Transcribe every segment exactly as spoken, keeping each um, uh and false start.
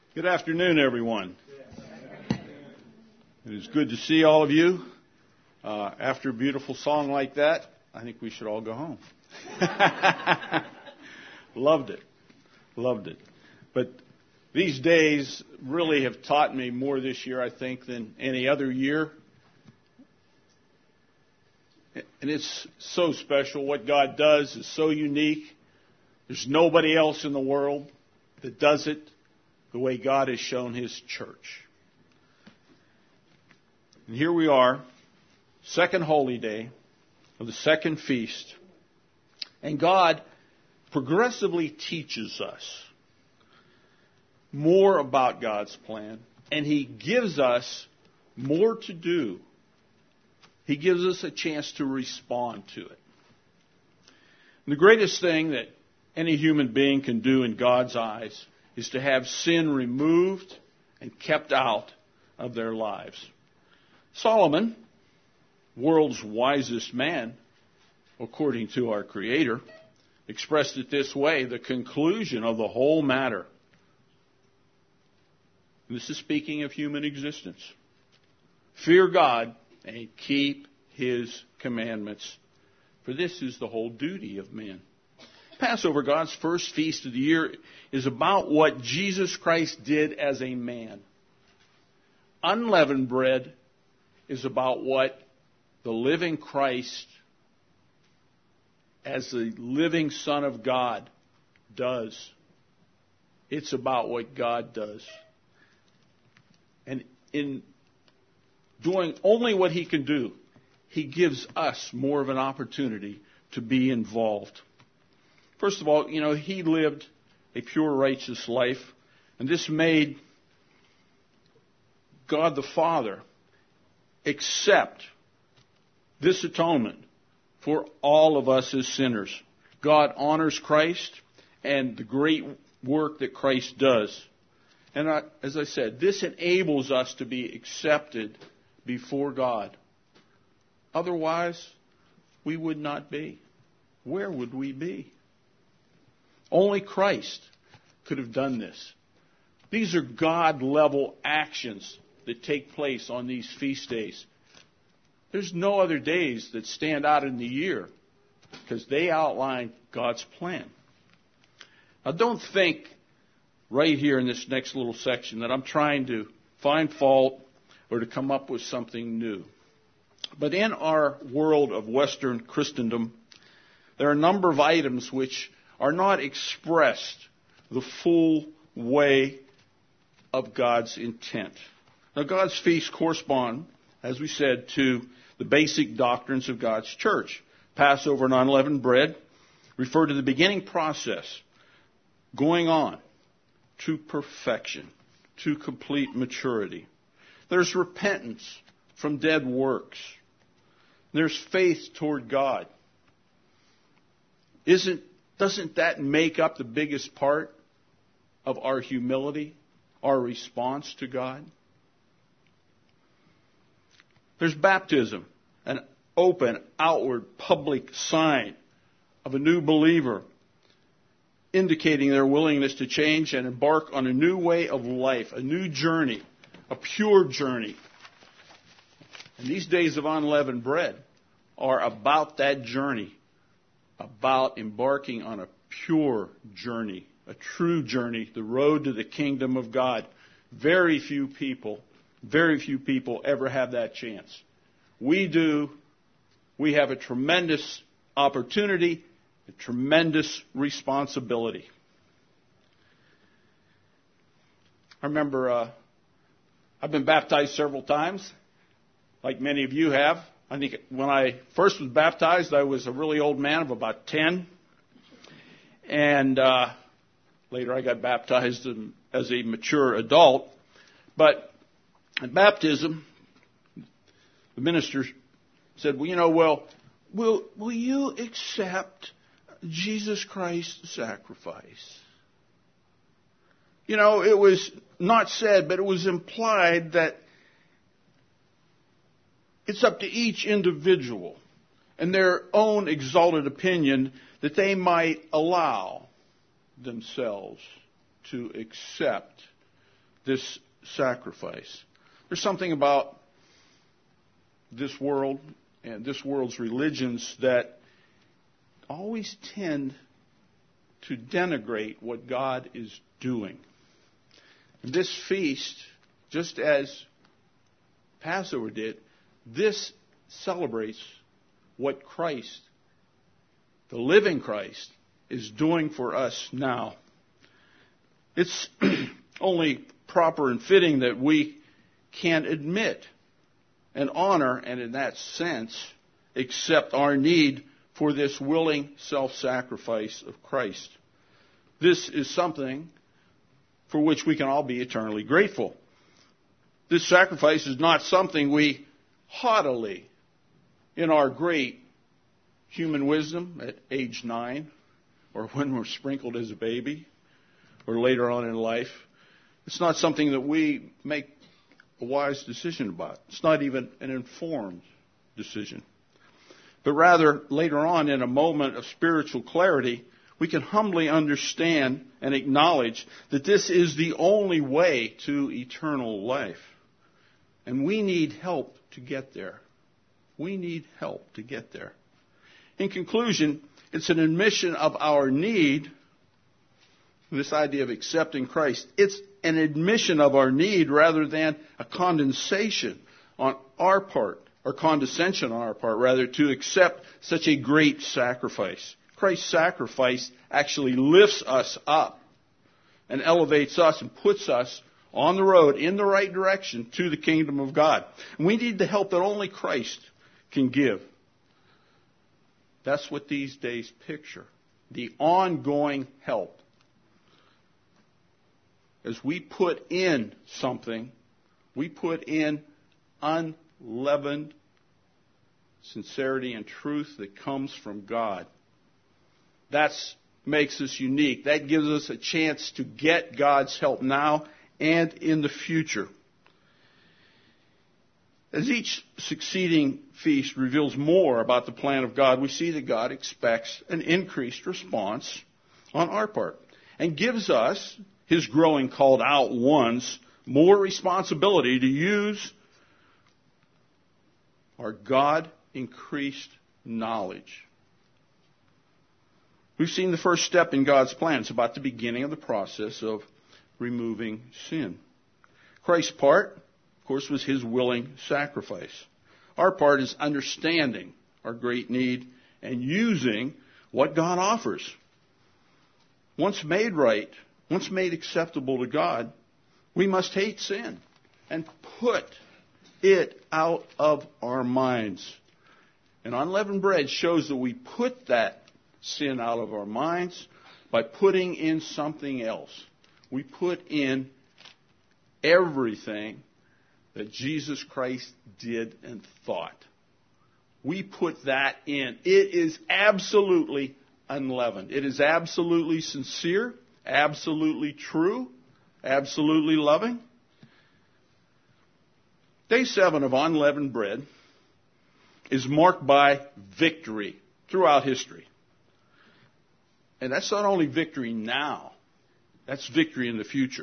Good afternoon, everyone. It is good to see all of you. Uh, after a beautiful song like that, I think we should all go home. Loved it. Loved it. But these days really have taught me more this year, I think, than any other year. And it's so special. What God does is so unique. There's nobody else in the world that does it the way God has shown His church. And here we are, second holy day of the second feast. And God progressively teaches us more about God's plan. And He gives us more to do. He gives us a chance to respond to it. And the greatest thing that any human being can do in God's eyes is to have sin removed and kept out of their lives. Solomon, world's wisest man, according to our Creator, expressed it this way, the conclusion of the whole matter. This is speaking of human existence. Fear God and keep His commandments, for this is the whole duty of man. Passover, God's first feast of the year, is about what Jesus Christ did as a man. Unleavened bread is about what the living Christ, as the living Son of God, does. It's about what God does. And in doing only what He can do, He gives us more of an opportunity to be involved. First of all, you know, He lived a pure, righteous life, and this made God the Father accept this atonement for all of us as sinners. God honors Christ and the great work that Christ does. And I, as I said, this enables us to be accepted before God. Otherwise, we would not be. Where would we be? Only Christ could have done this. These are God-level actions that take place on these feast days. There's no other days that stand out in the year because they outline God's plan. Now, don't think right here in this next little section that I'm trying to find fault or to come up with something new. But in our world of Western Christendom, there are a number of items which are not expressed the full way of God's intent. Now, God's feasts correspond, as we said, to the basic doctrines of God's church. Passover and unleavened bread refer to the beginning process, going on to perfection, to complete maturity. There's repentance from dead works. There's faith toward God. Isn't Doesn't that make up the biggest part of our humility, our response to God? There's baptism, an open, outward, public sign of a new believer, indicating their willingness to change and embark on a new way of life, a new journey, a pure journey. And these days of unleavened bread are about that journey, about embarking on a pure journey, a true journey, the road to the kingdom of God. Very few people, very few people ever have that chance. We do. We have a tremendous opportunity, a tremendous responsibility. I remember uh, I've been baptized several times, like many of you have. I think when I first was baptized, I was a really old man of about ten. And uh, later I got baptized in, as a mature adult. But at baptism, the minister said, well, you know, well, will, will you accept Jesus Christ's sacrifice? You know, it was not said, but it was implied that it's up to each individual and their own exalted opinion that they might allow themselves to accept this sacrifice. There's something about this world and this world's religions that always tend to denigrate what God is doing. And this feast, just as Passover did, this celebrates what Christ, the living Christ, is doing for us now. It's only proper and fitting that we can admit and honor, and in that sense, accept our need for this willing self-sacrifice of Christ. This is something for which we can all be eternally grateful. This sacrifice is not something we haughtily, in our great human wisdom at age nine, or when we're sprinkled as a baby, or later on in life. It's not something that we make a wise decision about. It's not even an informed decision. But rather, later on in a moment of spiritual clarity, we can humbly understand and acknowledge that this is the only way to eternal life. And we need help to get there. We need help to get there. In conclusion, it's an admission of our need, this idea of accepting Christ. It's an admission of our need rather than a condescension on our part, or condescension on our part, rather, to accept such a great sacrifice. Christ's sacrifice actually lifts us up and elevates us and puts us on the road in the right direction to the kingdom of God. And we need the help that only Christ can give. That's what these days picture. The ongoing help. As we put in something, we put in unleavened sincerity and truth that comes from God. That makes us unique. That gives us a chance to get God's help now and in the future. As each succeeding feast reveals more about the plan of God, we see that God expects an increased response on our part and gives us, His growing called out ones, more responsibility to use our God-increased knowledge. We've seen the first step in God's plan. It's about the beginning of the process of removing sin. Christ's part, of course, was His willing sacrifice. Our part is understanding our great need and using what God offers. Once made right, once made acceptable to God, we must hate sin and put it out of our minds. And unleavened bread shows that we put that sin out of our minds by putting in something else. We put in everything that Jesus Christ did and thought. We put that in. It is absolutely unleavened. It is absolutely sincere, absolutely true, absolutely loving. Day seven of unleavened bread is marked by victory throughout history. And that's not only victory now, that's victory in the future.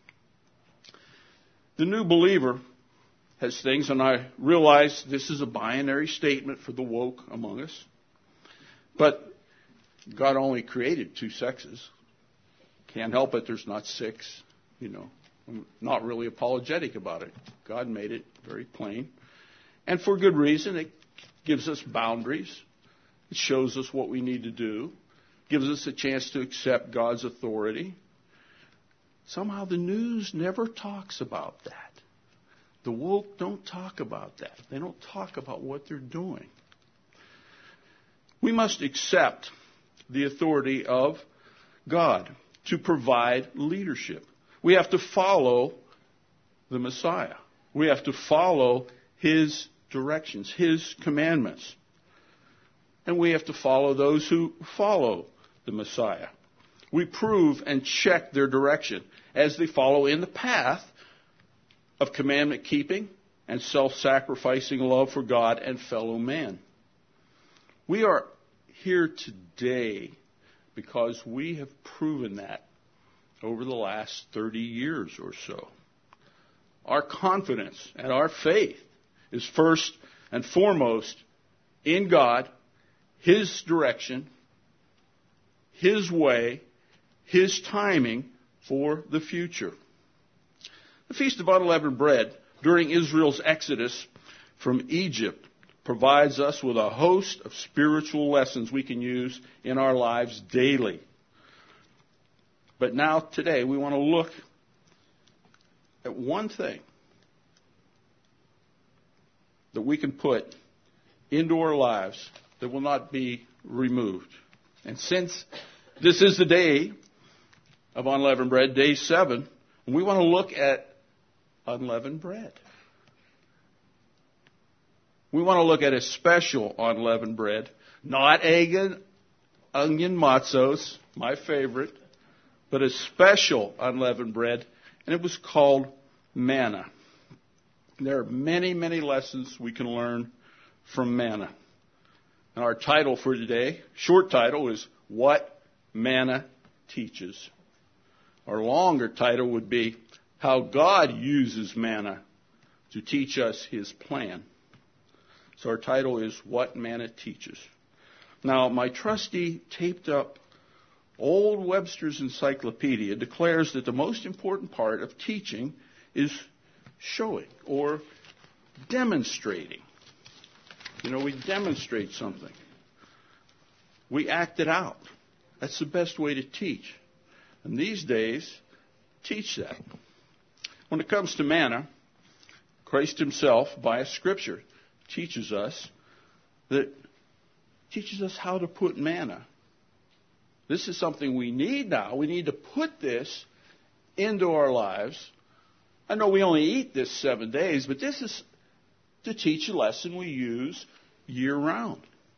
The new believer has things, and I realize this is a binary statement for the woke among us, but God only created two sexes. Can't help it, there's not six, you know. I'm not really apologetic about it. God made it very plain. And for good reason. It gives us boundaries. It shows us what we need to do. Gives us a chance to accept God's authority. Somehow the news never talks about that. The woke don't talk about that. They don't talk about what they're doing. We must accept the authority of God to provide leadership. We have to follow the Messiah. We have to follow His directions, His commandments. And we have to follow those who follow the Messiah. We prove and check their direction as they follow in the path of commandment keeping and self-sacrificing love for God and fellow man. We are here today because we have proven that over the last thirty years or so. our confidence and our faith is first and foremost in God, His direction, His way, His timing for the future. The Feast of Unleavened Bread during Israel's exodus from Egypt provides us with a host of spiritual lessons we can use in our lives daily. But now, today, we want to look at one thing that we can put into our lives that will not be removed. And since this is the day of unleavened bread, day seven, we want to look at unleavened bread. We want to look at a special unleavened bread, not egg and onion matzos, my favorite, but a special unleavened bread, and it was called manna. There are many, many lessons we can learn from manna. And our title for today, short title, is What Manna Teaches. Our longer title would be How God Uses Manna to Teach Us His Plan. So our title is What Manna Teaches. Now, my trusty taped up Old Webster's Encyclopedia declares that the most important part of teaching is showing or demonstrating. You know, we demonstrate something. We act it out. That's the best way to teach. And these days, teach that. When it comes to manna, Christ Himself, by a Scripture, teaches us that teaches us how to put manna. This is something we need now. We need to put this into our lives. I know we only eat this seven days, but this is to teach a lesson we use year-round.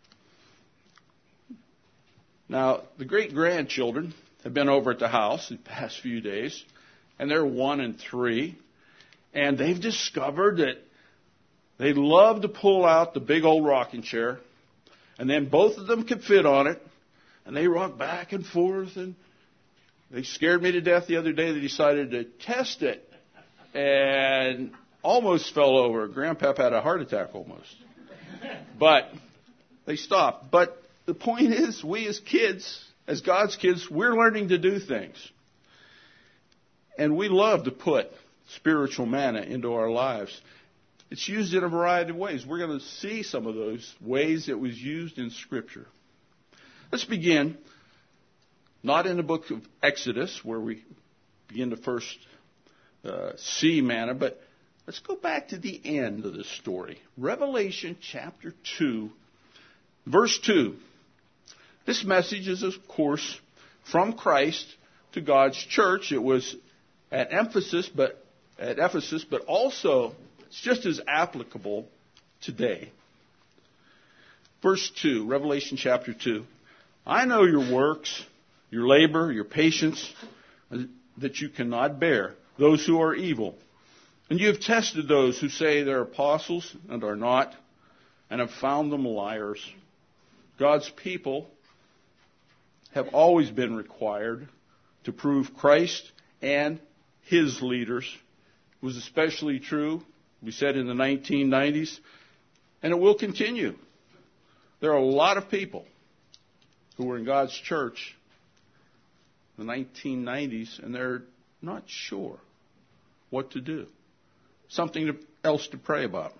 Now, the great-grandchildren have been over at the house the past few days, and they're one and three, and they've discovered that they love to pull out the big old rocking chair, and then both of them can fit on it, and they rock back and forth, and they scared me to death the other day. They decided to test it and almost fell over. Grandpap had a heart attack almost. But they stopped. But the point is, we as kids, as God's kids, we're learning to do things. And we love to put spiritual manna into our lives. It's used in a variety of ways. We're going to see some of those ways it was used in Scripture. Let's begin, not in the book of Exodus, where we begin to first uh, see manna, but let's go back to the end of the story. Revelation chapter two, verse two. This message is, of course, from Christ to God's church. It was at Ephesus, but at Ephesus, but also it's just as applicable today. Verse two, Revelation chapter two. I know your works, your labor, your patience, that you cannot bear, those who are evil. And you have tested those who say they're apostles and are not, and have found them liars. God's people have always been required to prove Christ and His leaders. It was especially true, we said, in the nineteen nineties, and it will continue. There are a lot of people who were in God's church in the nineteen nineties, and they're not sure what to do. Something else to pray about.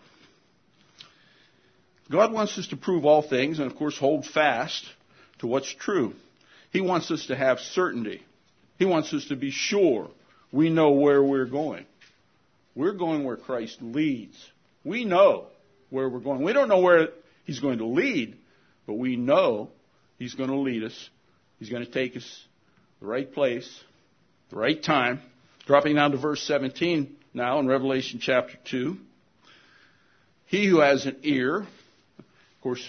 God wants us to prove all things and, of course, hold fast to what's true. He wants us to have certainty. He wants us to be sure we know where we're going. We're going where Christ leads. We know where we're going. We don't know where He's going to lead, but we know He's going to lead us. He's going to take us the right place, the right time. Dropping down to verse seventeen now in Revelation chapter two. He who has an ear, of course,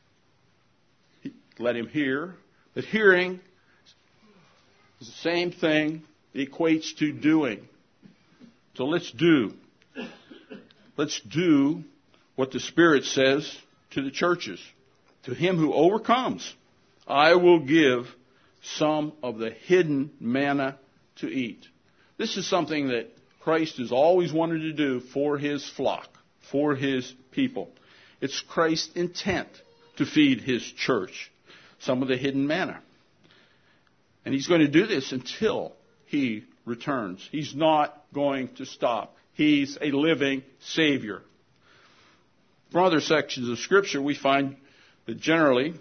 let him hear. But hearing is the same thing. It equates to doing. So let's do. Let's do what the Spirit says to the churches. To him who overcomes, I will give some of the hidden manna to eat. This is something that Christ has always wanted to do for his flock, for his people. It's Christ's intent to feed his church some of the hidden manna. And he's going to do this until he returns. He's not going to stop. He's a living Savior. From other sections of Scripture, we find that generally,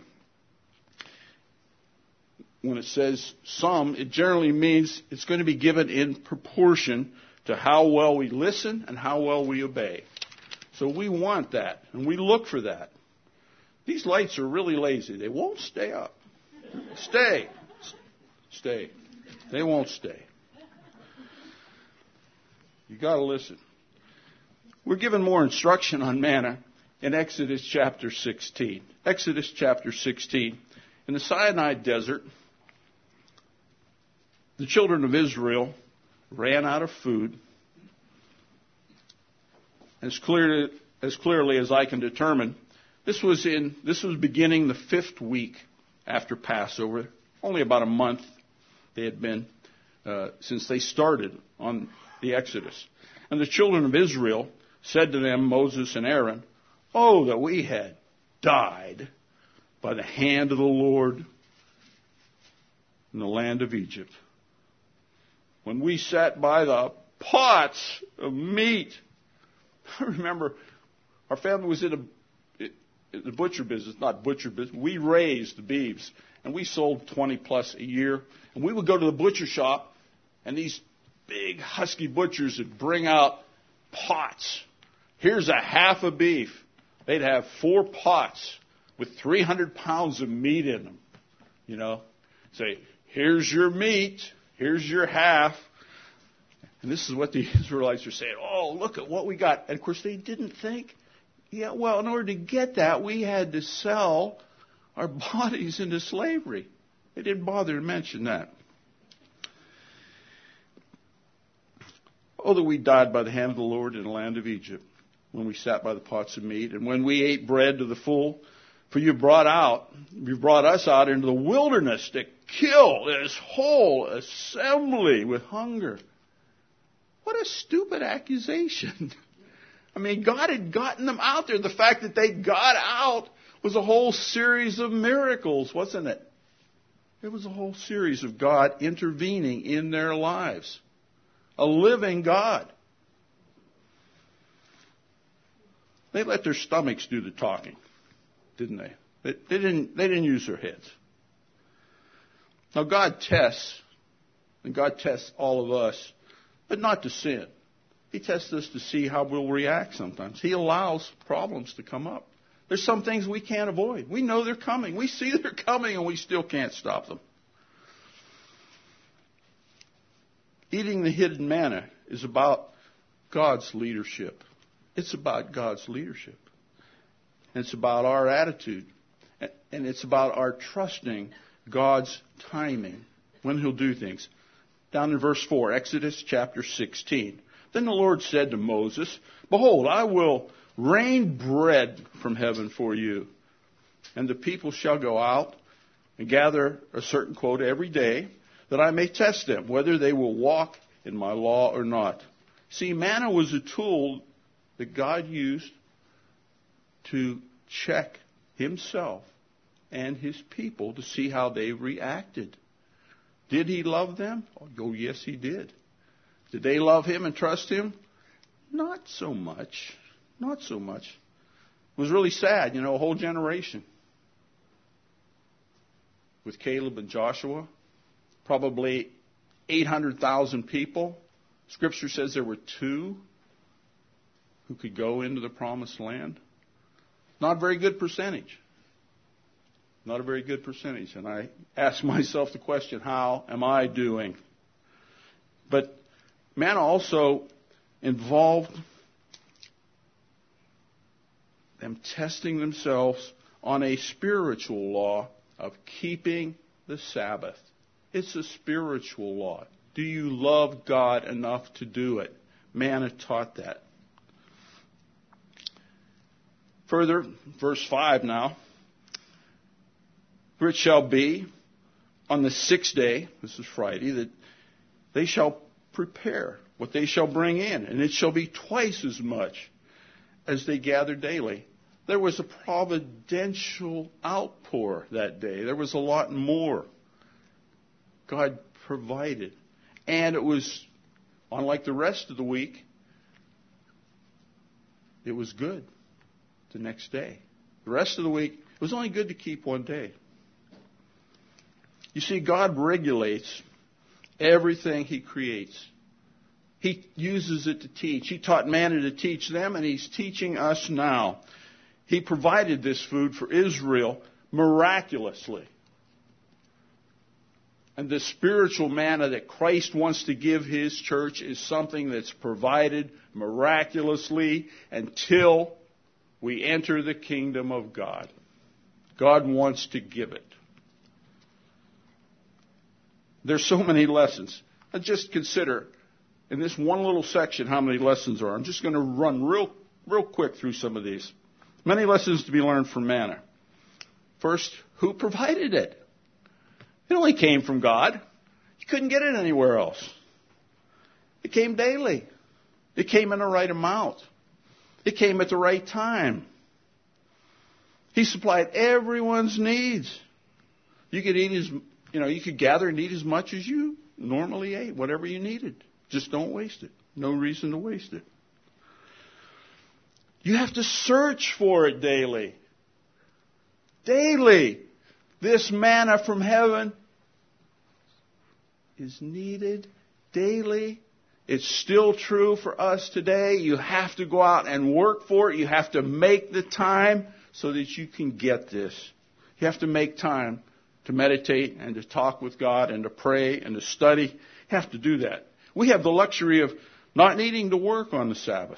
when it says some, it generally means it's going to be given in proportion to how well we listen and how well we obey. So we want that, and we look for that. These lights are really lazy. They won't stay up. Stay. Stay. They won't stay. You got to listen. We're given more instruction on manna in Exodus chapter sixteen. Exodus chapter sixteen. In the Sinai desert, the children of Israel ran out of food. As clear, as clearly as I can determine, this was in this was beginning the fifth week after Passover. Only about a month they had been uh, since they started on the Exodus. And the children of Israel said to them, Moses and Aaron, "Oh, that we had died by the hand of the Lord in the land of Egypt, when we sat by the pots of meat." I remember our family was in a, in the butcher business, not butcher business. We raised the beeves, and we sold twenty plus a year. And we would go to the butcher shop, and these big husky butchers would bring out pots. Here's a half a beef. They'd have four pots with three hundred pounds of meat in them. You know, say, here's your meat, here's your half. And this is what the Israelites are saying. Oh, look at what we got. And of course, they didn't think, yeah, well, in order to get that, we had to sell our bodies into slavery. They didn't bother to mention that. Oh, that we died by the hand of the Lord in the land of Egypt, when we sat by the pots of meat, and when we ate bread to the full. For you brought out, you brought us out into the wilderness to kill this whole assembly with hunger. What a stupid accusation. I mean, God had gotten them out there. The fact that they got out was a whole series of miracles, wasn't it? It was a whole series of God intervening in their lives. A living God. They let their stomachs do the talking, didn't they? They, they didn't, they didn't use their heads. Now, God tests, and God tests all of us, but not to sin. He tests us to see how we'll react sometimes. He allows problems to come up. There's some things we can't avoid. We know they're coming. We see they're coming, and we still can't stop them. Eating the hidden manna is about God's leadership. It's about God's leadership. And it's about our attitude. And it's about our trusting God's timing when He'll do things. Down in verse four, Exodus chapter sixteen. Then the Lord said to Moses, "Behold, I will rain bread from heaven for you, and the people shall go out and gather a certain quota every day, that I may test them, whether they will walk in my law or not." See, manna was a tool that God used to check Himself and His people to see how they reacted. Did He love them? Oh, yes, He did. Did they love Him and trust Him? Not so much. Not so much. It was really sad, you know, a whole generation with Caleb and Joshua, probably eight hundred thousand people. Scripture says there were two who could go into the promised land. Not a very good percentage. Not a very good percentage. And I ask myself the question, how am I doing? But manna also involved them testing themselves on a spiritual law of keeping the Sabbath. It's a spiritual law. Do you love God enough to do it? Manna taught that. Further, verse five now. For it shall be on the sixth day, this is Friday, that they shall prepare. what they shall bring in, and it shall be twice as much as they gather daily. There was a providential outpour that day. There was a lot more. God provided. And it was, unlike the rest of the week, it was good the next day. The rest of the week, it was only good to keep one day. You see, God regulates everything He creates. He uses it to teach. He taught manna to teach them, and He's teaching us now. He provided this food for Israel miraculously. And the spiritual manna that Christ wants to give His church is something that's provided miraculously until we enter the kingdom of God. God wants to give it. There's so many lessons. Let's just consider in this one little section how many lessons there are. I'm just going to run real, real quick through some of these. Many lessons to be learned from manna. First, who provided it? It only came from God. You couldn't get it anywhere else. It came daily. It came in the right amount. It came at the right time. He supplied everyone's needs. You could eat as, you know, you could gather and eat as much as you normally ate, whatever you needed. Just don't waste it. No reason to waste it. You have to search for it daily. Daily. This manna from heaven is needed daily. It's still true for us today. You have to go out and work for it. You have to make the time so that you can get this. You have to make time to meditate and to talk with God and to pray and to study. You have to do that. We have the luxury of not needing to work on the Sabbath.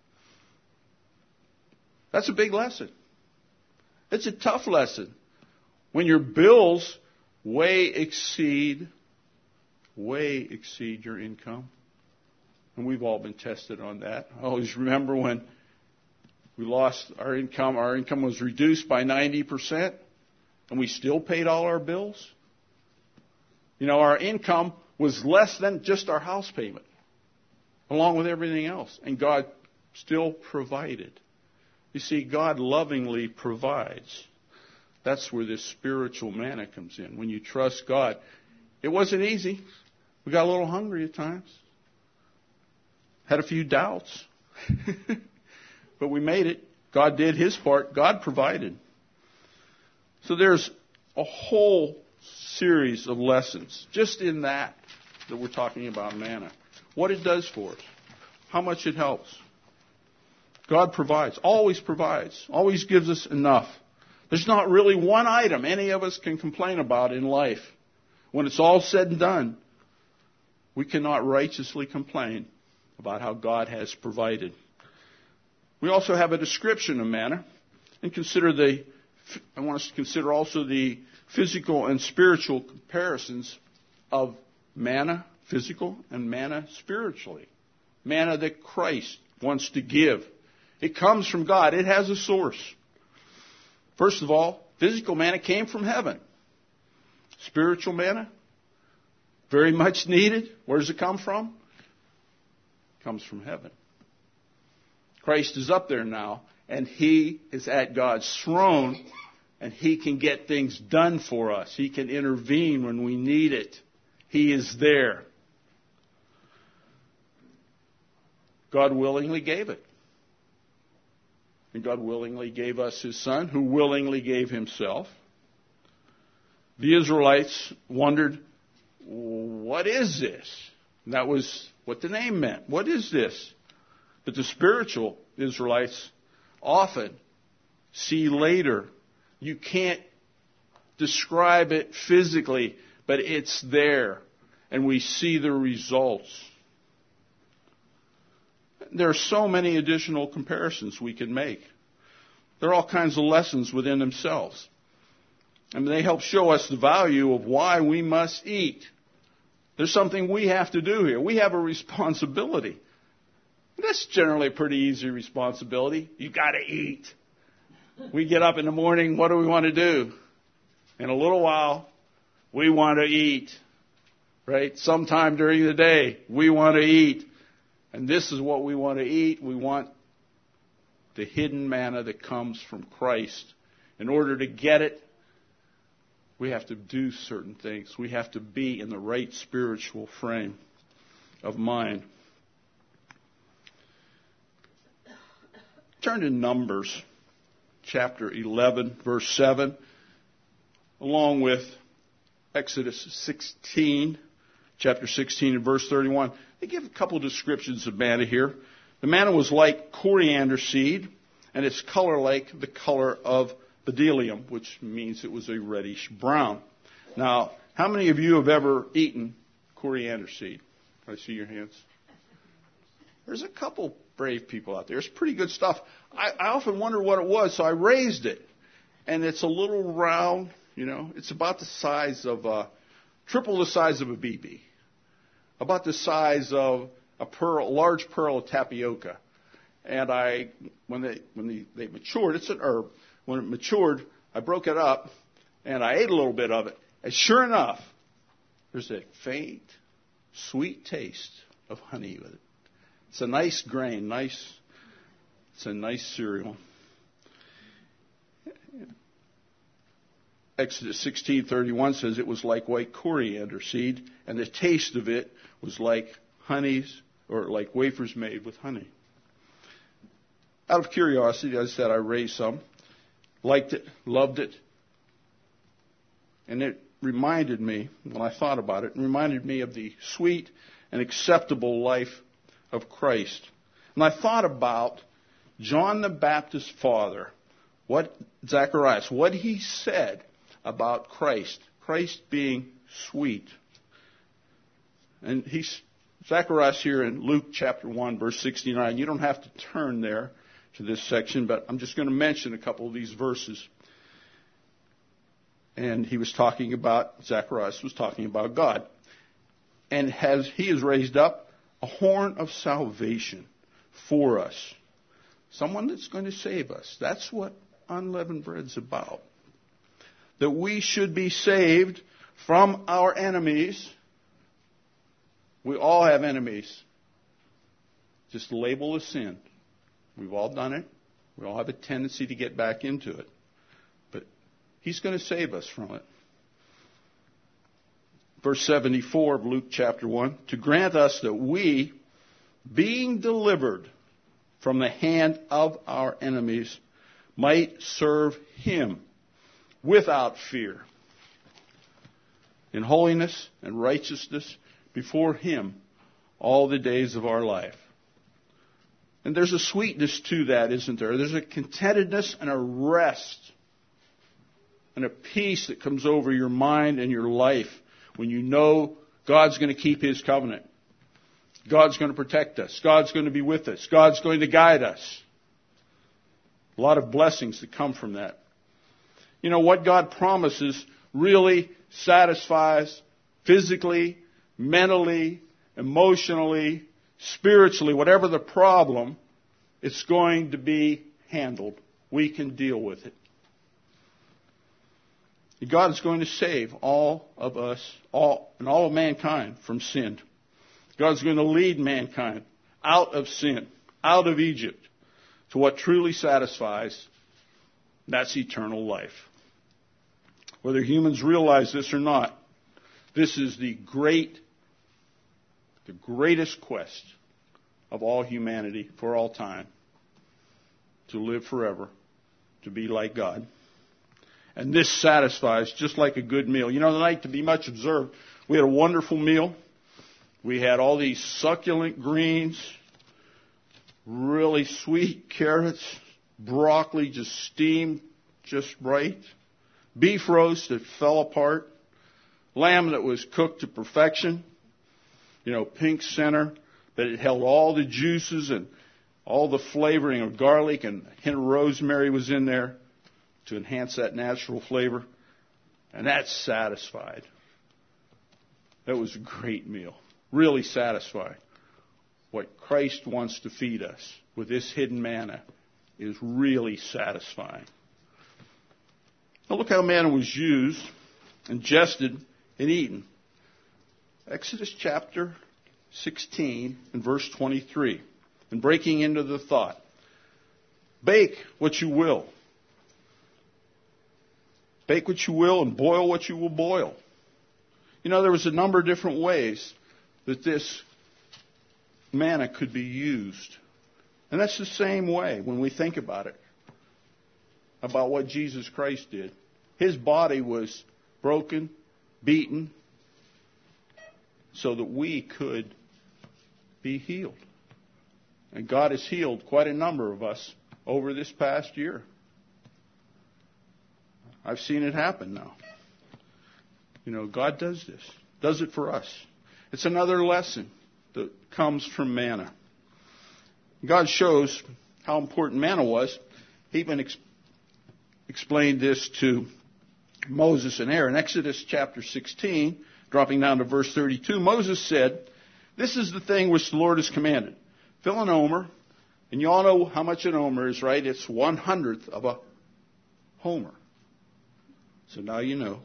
That's a big lesson. It's a tough lesson. When your bills way exceed, way exceed your income. And we've all been tested on that. I always remember when we lost our income, our income was reduced by ninety percent, and we still paid all our bills. You know, our income was less than just our house payment, along with everything else. And God still provided. You see, God lovingly provides. That's where this spiritual manna comes in. When you trust God. It wasn't easy. We got a little hungry at times. Had a few doubts. But we made it. God did His part. God provided. So there's a whole series of lessons just in that that we're talking about manna. What it does for us. How much it helps. God provides, always provides, always gives us enough. There's not really one item any of us can complain about in life. When it's all said and done, we cannot righteously complain about how God has provided. We also have a description of manna, and consider the, I want us to consider also the physical and spiritual comparisons of manna, physical, and manna spiritually. Manna that Christ wants to give. It comes from God. It has a source. First of all, physical manna came from heaven. Spiritual manna, very much needed. Where does it come from? It comes from heaven. Christ is up there now, and He is at God's throne, and He can get things done for us. He can intervene when we need it. He is there. God willingly gave it. And God willingly gave us His Son, who willingly gave Himself. The Israelites wondered, what is this? And that was what the name meant. What is this? But the spiritual Israelites often see later. You can't describe it physically, but it's there. And we see the results. There are so many additional comparisons we can make. There are all kinds of lessons within themselves. And they help show us the value of why we must eat. There's something we have to do here. We have a responsibility. That's generally a pretty easy responsibility. You've got to eat. We get up in the morning, what do we want to do? In a little while, we want to eat. Right? Sometime during the day, we want to eat. And this is what we want to eat. We want the hidden manna that comes from Christ. In order to get it, we have to do certain things. We have to be in the right spiritual frame of mind. Turn to Numbers chapter eleven, verse seven, along with Exodus sixteen, chapter sixteen and verse thirty-one. They give a couple of descriptions of manna here. The manna was like coriander seed, and its color like the color of bdellium, which means it was a reddish brown. Now, how many of you have ever eaten coriander seed? Can I see your hands? There's a couple brave people out there. It's pretty good stuff. I, I often wonder what it was, so I raised it. And it's a little round, you know. It's about the size of, uh, triple the size of a B B. About the size of a pearl, a large pearl of tapioca. And I, when they when they, they matured, it's an herb. When it matured, I broke it up, and I ate a little bit of it. And sure enough, there's a faint, sweet taste of honey with it. It's a nice grain, nice. It's a nice cereal. Exodus sixteen thirty-one says it was like white coriander seed, and the taste of it was like honeys or like wafers made with honey. Out of curiosity, as I said, I raised some, liked it, loved it, and it reminded me, when I thought about it, it reminded me of the sweet and acceptable life of Christ. And I thought about John the Baptist's father, what Zacharias, what he said about Christ, Christ being sweet. And he's Zacharias here in Luke chapter one, verse sixty-nine. You don't have to turn there to this section, but I'm just going to mention a couple of these verses. And he was talking about, Zacharias was talking about God. And has he has raised up a horn of salvation for us. Someone that's going to save us. That's what unleavened bread's about. That we should be saved from our enemies. We all have enemies. Just label a sin. We've all done it. We all have a tendency to get back into it. But he's going to save us from it. Verse seventy-four of Luke chapter one, to grant us that we, being delivered from the hand of our enemies, might serve him without fear, in holiness and righteousness before him all the days of our life. And there's a sweetness to that, isn't there? There's a contentedness and a rest and a peace that comes over your mind and your life when you know God's going to keep his covenant. God's going to protect us. God's going to be with us. God's going to guide us. A lot of blessings that come from that. You know, what God promises really satisfies physically, mentally, emotionally, spiritually, whatever the problem, it's going to be handled. We can deal with it. God is going to save all of us, all and all of mankind from sin. God's going to lead mankind out of sin, out of Egypt, to what truly satisfies. That's eternal life. Whether humans realize this or not, this is the great, the greatest quest of all humanity for all time. To live forever, to be like God. And this satisfies just like a good meal. You know, the night to be much observed, we had a wonderful meal. We had all these succulent greens, really sweet carrots, broccoli just steamed just right, beef roast that fell apart, lamb that was cooked to perfection, you know, pink center, but it held all the juices and all the flavoring of garlic, and a hint of rosemary was in there to enhance that natural flavor. And that's satisfied. That was a great meal. Really satisfying. What Christ wants to feed us with this hidden manna is really satisfying. Now look how manna was used, ingested, and eaten. Exodus chapter sixteen and verse twenty-three. And breaking into the thought, bake what you will. Bake what you will and boil what you will boil. You know, there was a number of different ways that this manna could be used. And that's the same way when we think about it, about what Jesus Christ did. His body was broken, beaten, so that we could be healed. And God has healed quite a number of us over this past year. I've seen it happen now. You know, God does this. Does it for us. It's another lesson that comes from manna. God shows how important manna was. He even ex- explained this to Moses and Aaron. Exodus chapter sixteen, dropping down to verse thirty-two, Moses said, "This is the thing which the Lord has commanded. Fill an omer," and you all know how much an omer is, right? It's one hundredth of a homer. So now you know.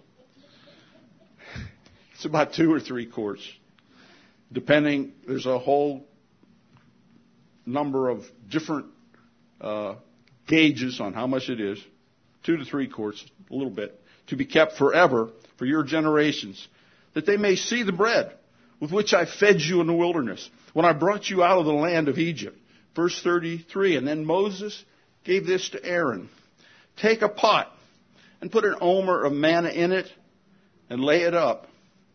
It's about two or three quarts. Depending, there's a whole number of different uh, gauges on how much it is. Two to three quarts, a little bit. To be kept forever for your generations, that they may see the bread with which I fed you in the wilderness, when I brought you out of the land of Egypt. Verse thirty-three, and then Moses gave this to Aaron. Take a pot and put an omer of manna in it and lay it up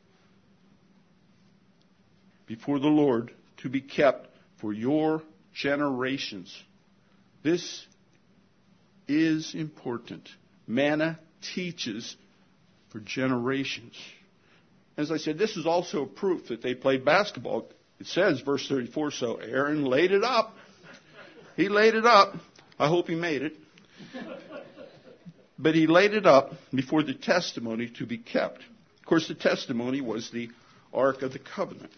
before the Lord to be kept for your generations. This is important. Manna teaches for generations. As I said, this is also proof that they played basketball. It says, verse thirty-four, so Aaron laid it up. He laid it up. I hope he made it. But he laid it up before the testimony to be kept. Of course, the testimony was the Ark of the Covenant.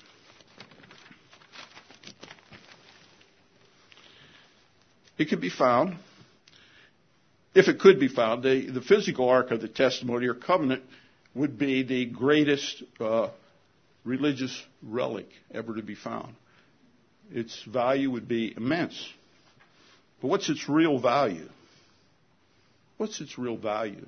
It could be found, if it could be found, the, the physical Ark of the Testimony or Covenant would be the greatest uh, religious relic ever to be found. Its value would be immense. But what's its real value? What's its real value?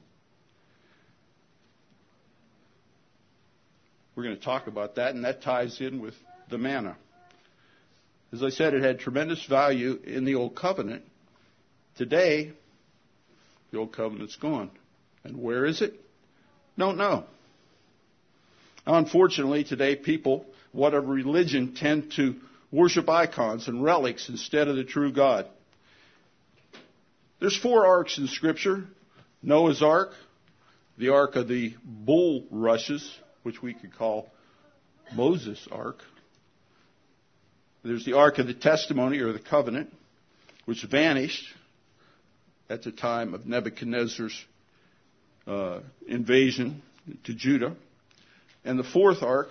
We're going to talk about that, and that ties in with the manna. As I said, it had tremendous value in the Old Covenant. Today, the Old Covenant's gone. And where is it? Don't know. Unfortunately, today people, whatever religion, tend to worship icons and relics instead of the true God. There's four arks in Scripture. Noah's Ark, the Ark of the bulrushes, which we could call Moses' Ark. There's the Ark of the Testimony or the Covenant, which vanished at the time of Nebuchadnezzar's uh, invasion to Judah. And the fourth Ark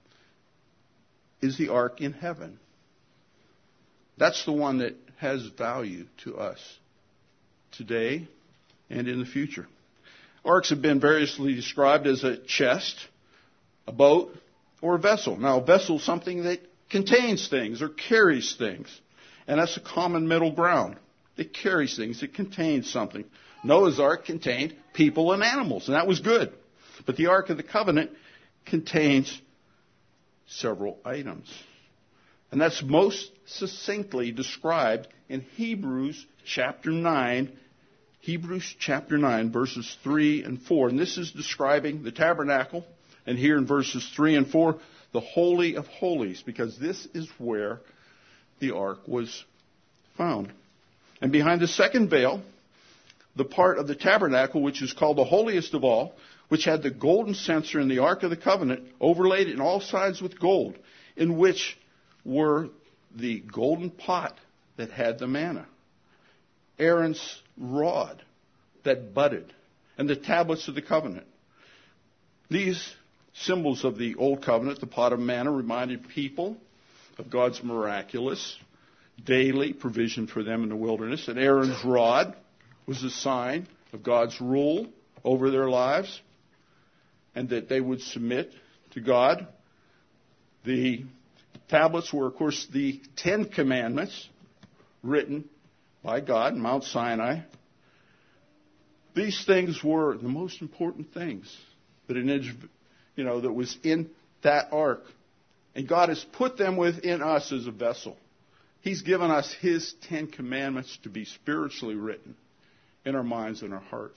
is the Ark in heaven. That's the one that has value to us today and in the future. Arks have been variously described as a chest, a boat, or a vessel. Now, a vessel is something that contains things or carries things. And that's a common middle ground. It carries things. It contains something. Noah's Ark contained people and animals, and that was good. But the Ark of the Covenant contains several items. And that's most succinctly described in Hebrews chapter nine. Hebrews chapter nine, verses three and four. And this is describing the tabernacle. And here in verses three and four, the Holy of Holies, because this is where the ark was found. And behind the second veil, the part of the tabernacle, which is called the holiest of all, which had the golden censer and the Ark of the Covenant, overlaid in all sides with gold, in which were the golden pot that had the manna, Aaron's rod that budded, and the tablets of the covenant. These symbols of the Old Covenant, the pot of manna, reminded people of God's miraculous daily provision for them in the wilderness. And Aaron's rod was a sign of God's rule over their lives and that they would submit to God. The tablets were, of course, the Ten Commandments written by God in Mount Sinai. These things were the most important things that an, you know, that was in that ark. And God has put them within us as a vessel. He's given us His Ten Commandments to be spiritually written in our minds and our hearts.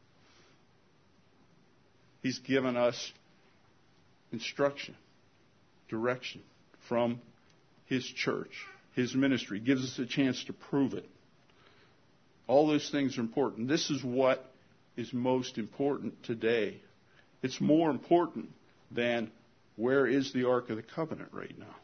He's given us instruction, direction from His church, His ministry. Gives us a chance to prove it. All those things are important. This is what is most important today. It's more important than where is the Ark of the Covenant right now.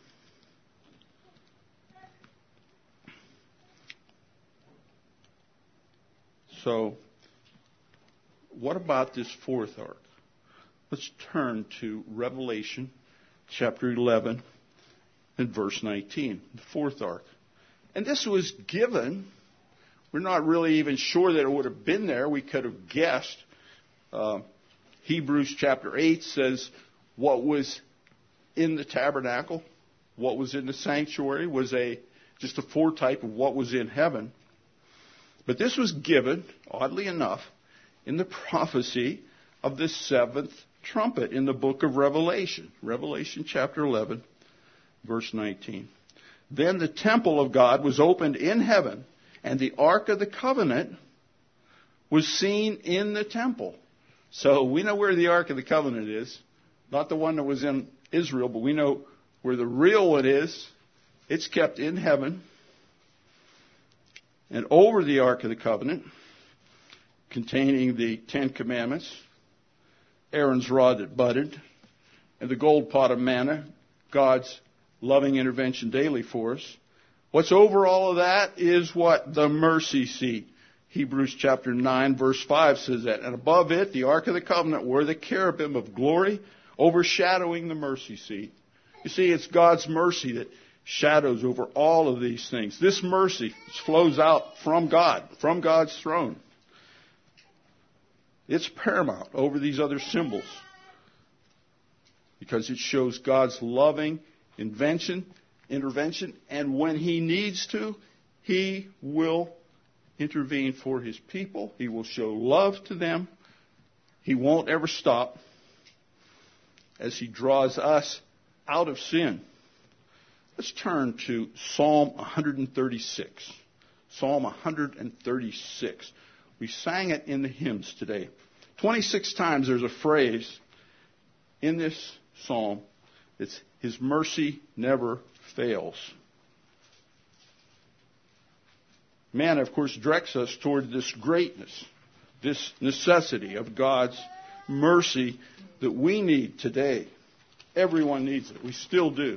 So, what about this fourth ark? Let's turn to Revelation chapter eleven and verse nineteen, the fourth ark. And this was given, we're not really even sure that it would have been there. We could have guessed. Uh, Hebrews chapter eight says what was in the tabernacle, what was in the sanctuary, was a just a foretype of what was in heaven. But this was given, oddly enough, in the prophecy of the seventh trumpet in the book of Revelation. Revelation chapter eleven, verse nineteen. Then the temple of God was opened in heaven, and the Ark of the Covenant was seen in the temple. So we know where the Ark of the Covenant is. Not the one that was in Israel, but we know where the real one is. It's kept in heaven. And over the Ark of the Covenant, containing the Ten Commandments, Aaron's rod that budded, and the gold pot of manna, God's loving intervention daily for us. What's over all of that is what? The mercy seat. Hebrews chapter nine, verse five says that. And above it, the Ark of the Covenant, were the cherubim of glory, overshadowing the mercy seat. You see, it's God's mercy that shadows over all of these things. This mercy flows out from God, from God's throne. It's paramount over these other symbols because it shows God's loving invention, intervention, and when He needs to, He will intervene for His people. He will show love to them. He won't ever stop as He draws us out of sin. Let's turn to Psalm one thirty-six. Psalm one thirty-six. We sang it in the hymns today. twenty-six times there's a phrase in this psalm. It's His mercy never fails. Man, of course, directs us toward this greatness, this necessity of God's mercy that we need today. Everyone needs it. We still do.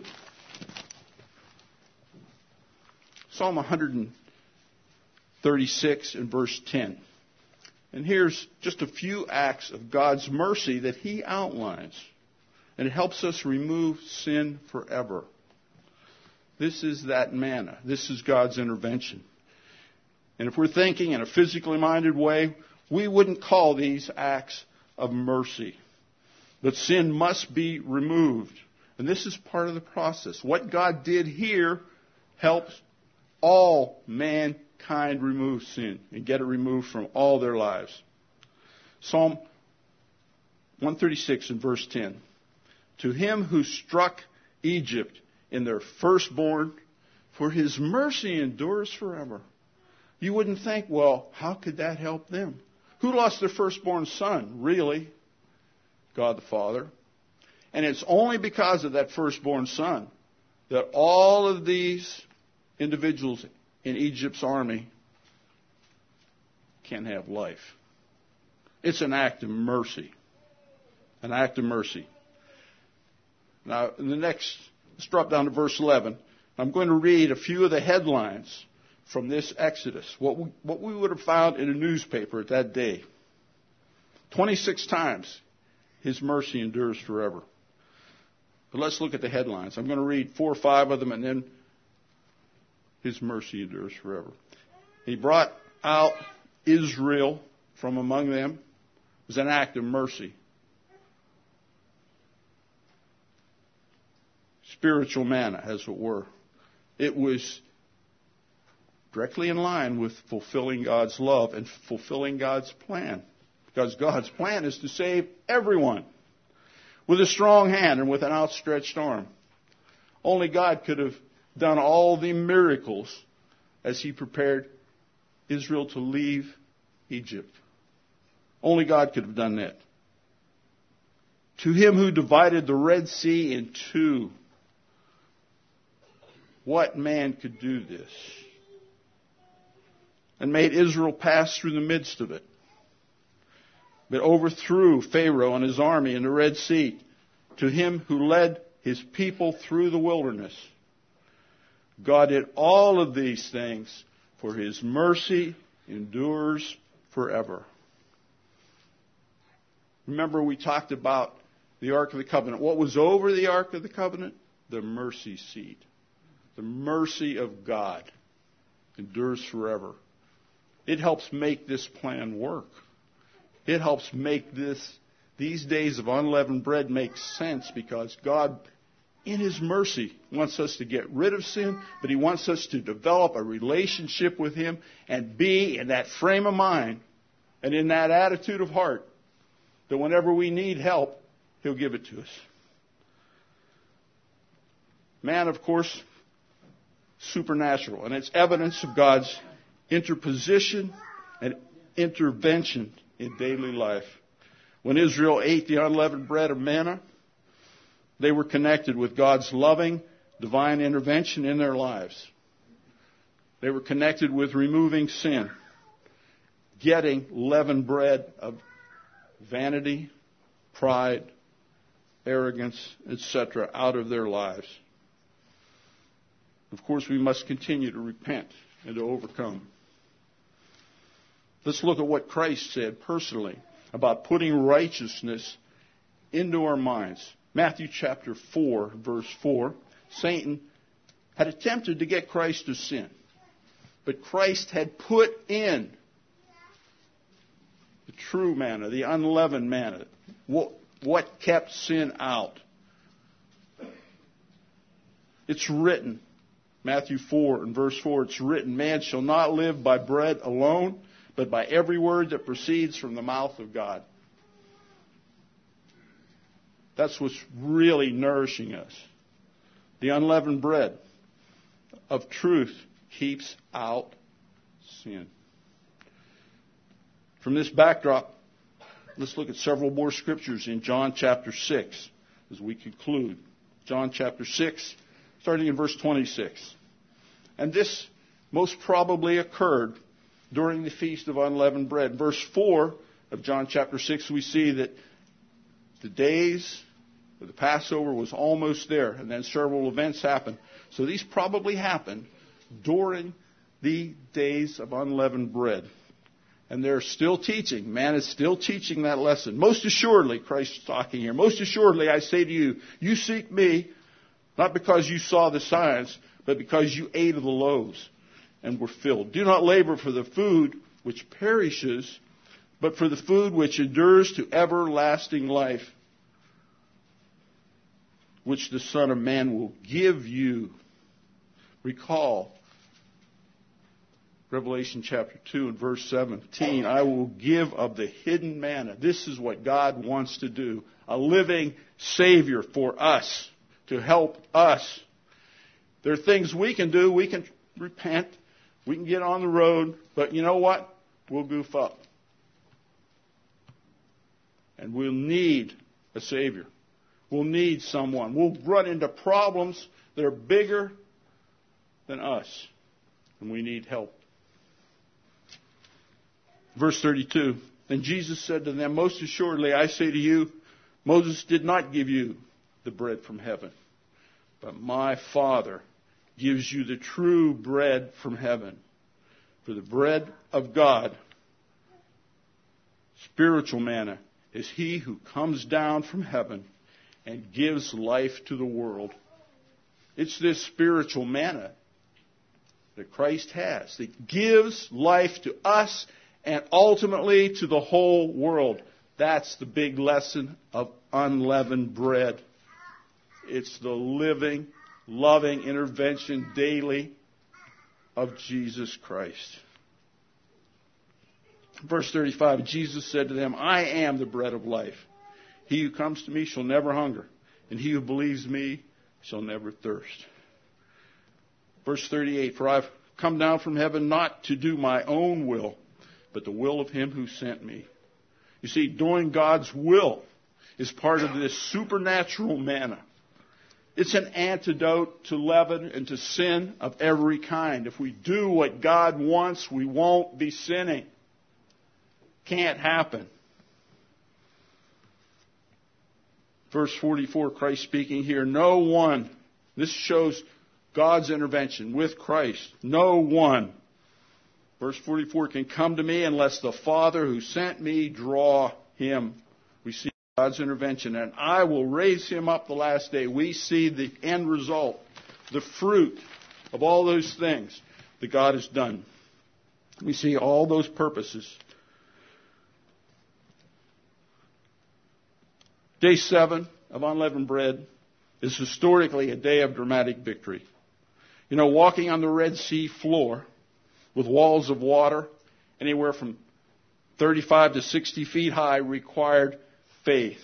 Psalm one thirty-six and verse ten. And here's just a few acts of God's mercy that He outlines. And it helps us remove sin forever. This is that manna. This is God's intervention. And if we're thinking in a physically minded way, we wouldn't call these acts of mercy. But sin must be removed. And this is part of the process. What God did here helps all mankind remove sin and get it removed from all their lives. Psalm one thirty-six and verse ten. To Him who struck Egypt in their firstborn, for His mercy endures forever. You wouldn't think, well, how could that help them? Who lost their firstborn son? Really? God the Father. And it's only because of that firstborn son that all of these individuals in Egypt's army can have life. It's an act of mercy. An act of mercy. Now, in the next, let's drop down to verse eleven. I'm going to read a few of the headlines from this Exodus, what we, what we would have found in a newspaper at that day. twenty-six times, His mercy endures forever. But let's look at the headlines. I'm going to read four or five of them, and then His mercy endures forever. He brought out Israel from among them. It was an act of mercy. spiritual manna, as it were. It was directly in line with fulfilling God's love and fulfilling God's plan. Because God's plan is to save everyone with a strong hand and with an outstretched arm. Only God could have done all the miracles as He prepared Israel to leave Egypt. Only God could have done that. To Him who divided the Red Sea in two, what man could do this? And made Israel pass through the midst of it, but overthrew Pharaoh and his army in the Red Sea. To Him who led His people through the wilderness. God did all of these things, for His mercy endures forever. Remember, we talked about the Ark of the Covenant. What was over the Ark of the Covenant? The mercy seat. The mercy of God endures forever. It helps make this plan work. It helps make this, these days of unleavened bread make sense, because God, in His mercy, wants us to get rid of sin, but He wants us to develop a relationship with Him and be in that frame of mind and in that attitude of heart that whenever we need help, He'll give it to us. Man, of course, supernatural, and it's evidence of God's interposition and intervention in daily life. When Israel ate the unleavened bread of manna, they were connected with God's loving, divine intervention in their lives. They were connected with removing sin, getting leavened bread of vanity, pride, arrogance, et cetera out of their lives. Of course, we must continue to repent and to overcome. Let's look at what Christ said personally about putting righteousness into our minds. Matthew chapter four, verse four. Satan had attempted to get Christ to sin, but Christ had put in the true manna, the unleavened manna, what, what kept sin out. It's written, Matthew four and verse four, it's written, man shall not live by bread alone, but by every word that proceeds from the mouth of God. That's what's really nourishing us. The unleavened bread of truth keeps out sin. From this backdrop, let's look at several more scriptures in John chapter six as we conclude. John chapter six, starting in verse twenty-six. And this most probably occurred during the Feast of Unleavened Bread. Verse four of John chapter six, we see that the days of the Passover was almost there, and then several events happened. So these probably happened during the days of unleavened bread. And they're still teaching. Man is still teaching that lesson. Most assuredly, Christ is talking here, most assuredly I say to you, you seek me, not because you saw the signs, but because you ate of the loaves and were filled. Do not labor for the food which perishes, but for the food which endures to everlasting life, which the Son of Man will give you. Recall Revelation chapter two and verse seventeen. I will give of the hidden manna. This is what God wants to do. A living Savior for us, to help us. There are things we can do. We can repent. We can get on the road. But you know what? We'll goof up. And we'll need a Savior. We'll need someone. We'll run into problems that are bigger than us. And we need help. Verse thirty-two. Then Jesus said to them, most assuredly I say to you, Moses did not give you the bread from heaven, but my Father gives you the true bread from heaven. For the bread of God, spiritual manna, is He who comes down from heaven and gives life to the world. It's this spiritual manna that Christ has that gives life to us and ultimately to the whole world. That's the big lesson of unleavened bread. It's the living, loving intervention daily of Jesus Christ. Verse thirty-five, Jesus said to them, I am the bread of life. He who comes to me shall never hunger, and he who believes me shall never thirst. Verse thirty-eight, for I've come down from heaven not to do my own will, but the will of him who sent me. You see, doing God's will is part of this supernatural manna. It's an antidote to leaven and to sin of every kind. If we do what God wants, we won't be sinning. Can't happen. Verse forty-four, Christ speaking here, no one, this shows God's intervention with Christ. No one, verse forty-four, can come to me unless the Father who sent me draw him. We see God's intervention, and I will raise him up the last day. We see the end result, the fruit of all those things that God has done. We see all those purposes. Day seven of unleavened bread is historically a day of dramatic victory. You know, walking on the Red Sea floor with walls of water anywhere from thirty-five to sixty feet high required faith.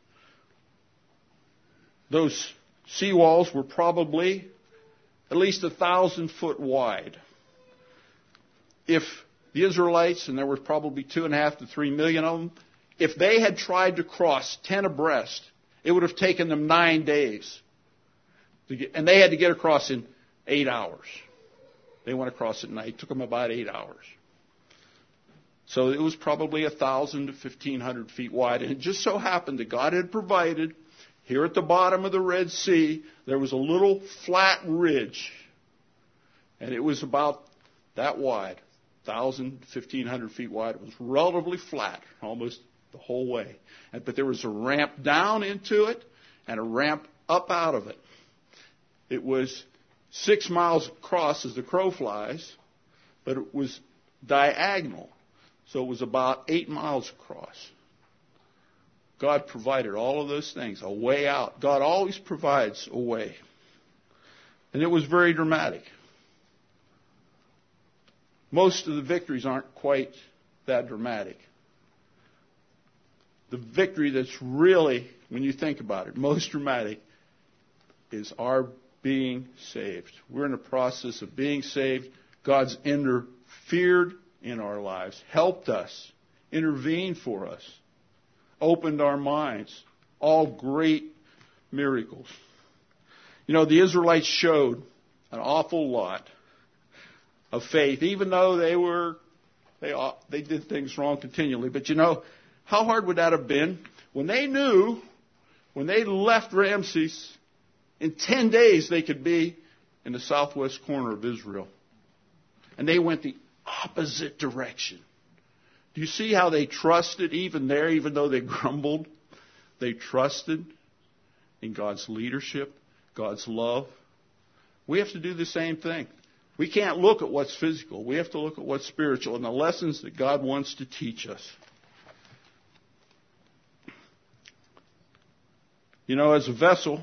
Those sea walls were probably at least a thousand foot wide. If the Israelites, and there were probably two and a half to three million of them, if they had tried to cross ten abreast, it would have taken them nine days. To get, and they had to get across in eight hours. They went across at night. It took them about eight hours. So it was probably one thousand to fifteen hundred feet wide. And it just so happened that God had provided, here at the bottom of the Red Sea, there was a little flat ridge. And it was about that wide, one thousand to fifteen hundred feet wide. It was relatively flat, almost the whole way. But there was a ramp down into it and a ramp up out of it. It was six miles across as the crow flies, but it was diagonal. So it was about eight miles across. God provided all of those things, a way out. God always provides a way. And it was very dramatic. Most of the victories aren't quite that dramatic. The victory that's really, when you think about it, most dramatic is our being saved. We're in the process of being saved. God's interfered in our lives, helped us, intervened for us, opened our minds. All great miracles. You know, the Israelites showed an awful lot of faith, even though they were, they, they did things wrong continually. But you know, how hard would that have been when they knew, when they left Ramses, in ten days they could be in the southwest corner of Israel. And they went the opposite direction. Do you see how they trusted even there, even though they grumbled? They trusted in God's leadership, God's love. We have to do the same thing. We can't look at what's physical. We have to look at what's spiritual and the lessons that God wants to teach us. You know, as a vessel,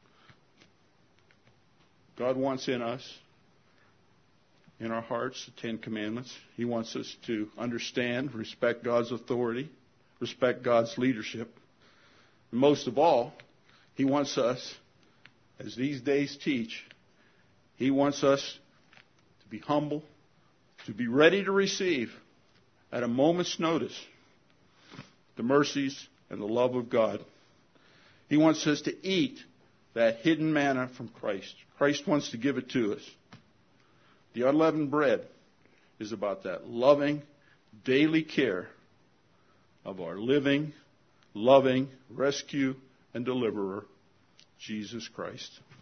God wants in us, in our hearts, the Ten Commandments. He wants us to understand, respect God's authority, respect God's leadership. And most of all, He wants us, as these days teach, He wants us to be humble, to be ready to receive at a moment's notice the mercies and the love of God. He wants us to eat that hidden manna from Christ. Christ wants to give it to us. The unleavened bread is about that loving, daily care of our living, loving rescue and deliverer, Jesus Christ.